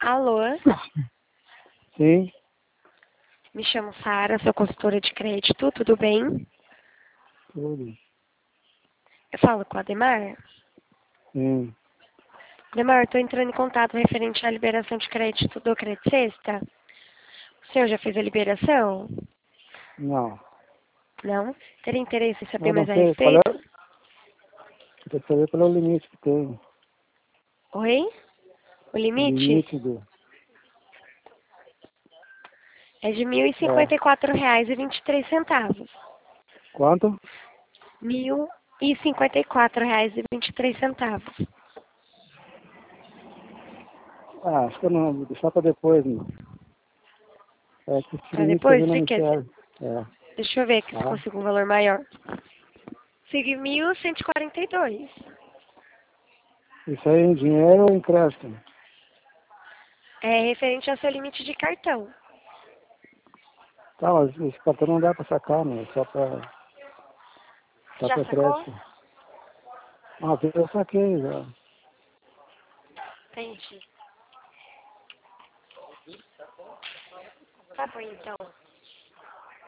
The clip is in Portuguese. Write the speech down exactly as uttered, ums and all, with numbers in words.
Alô? Sim, Me chamo Sara, sou consultora de crédito, tudo bem? tudo. Eu falo com a Ademar. Sim, Ademar, estou entrando em contato referente à liberação de crédito do Crédito Sexta. O senhor já fez a liberação? não. Não? Teria interesse em saber Eu não mais a sei qual é. respeito? Quer saber qual é o limite que tem. Oi? O O limite limite do. é de mil e É. cinquenta e quatro reais e vinte e três centavos. Quanto? Mil e cinquenta e quatro reais e vinte e três centavos. Ah, acho que eu não. Vou deixar pra depois, não. É que esse Para limite também depois, não você me quer? serve. É. Deixa eu ver aqui se Tá? consigo um valor maior. Segui mil cento e quarenta e dois. Isso aí em dinheiro ou em crédito? É referente ao seu limite de cartão. Tá, mas esse cartão não dá pra sacar, né? Só pra. Só Já pra sacou? crédito. Ah, eu saquei já. Entendi. Tá bom, então.